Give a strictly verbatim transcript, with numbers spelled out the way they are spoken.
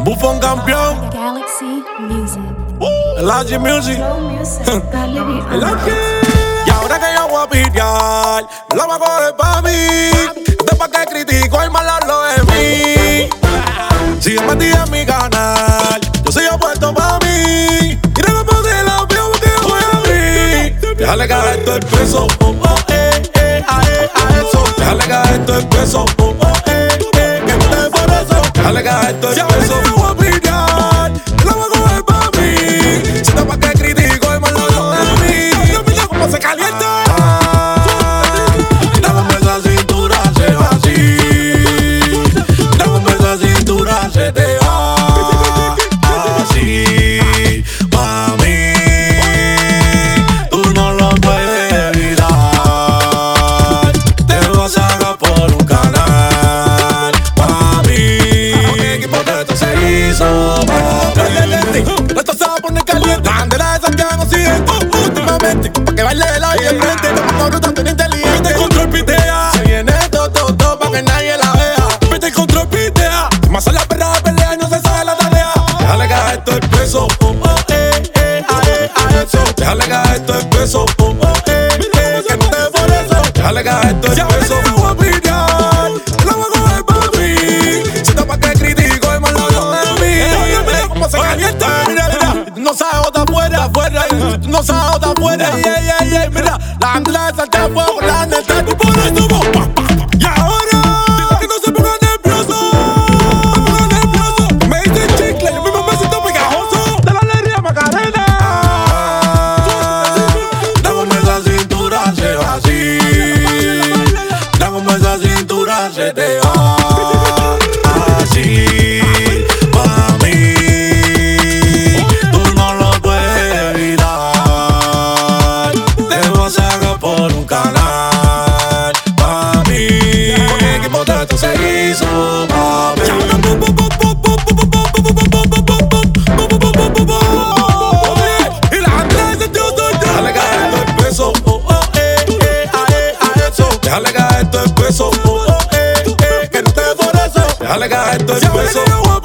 Bufón campeón. Galaxy Music. Uh, el H Music. El H. Y ahora que yo voy a pillar, la voy a coger pa' mí. De pa' que critico el mal hablo de mí. Sigue metida en mi canal, yo soy apuesto pa' mí. Mira cómo te la veo porque yo voy a abrir. Déjale caer todo el peso, oh, oh, eh, eh, a, eh, a eso. Déjale caer todo el peso, oh, oh, eh, eh, que no te por eso. Déjale caer todo el peso. Y ahora que yo voy a pillar, la voy a coger pa' mí. Si no pa' que critico el mal hablo de mí. Mira cómo se calienta. Se te va así, mami. Tú no lo puedes evitar. Te voy a sacar por un canal, mami. Mi equipo de esto se hizo, mami. Esto se va a poner caliente. Bandera de Santiago Occidente. Últimamente, pa' que baile de lado y de frente. No me acuerdo tan inteligente. Control pitea. Se viene todo, todo, todo pa' que nadie la vea. Vete el control pitea. Más a la perra de pelea y no se sabe la tarea. Déjale caer todo el peso, oh, oh, eh, eh, a, eh, a eso. Déjale caer todo el peso, oh, oh, eh, eh, que no te por eso. Déjale caer todo el peso. Ya me voy a pillar, la voy a coger pa' mí. Si no pa' que critico el mal hablo de mí. Mira cómo se calienta, mira, mira. No sabes otra afuera, afuera. No sabes otra afuera, yeah, yeah, yeah. Mira, la andela de saltar fuego, la neta, tú por eso, pa, pa, pa. Y ahora, que no se pongan nerviosos. Se te va así, mami. Tú no lo puedes evitar. Te voy a sacar por un canal, mami. Con mi equipo de esto se hizo, mami. Y la gente se dio todo. Déjale caer todo el peso, oh, oh, eh, eh, a, eh, a eso. Déjale caer todo el peso, oh, oh. Déjale caer todo el peso.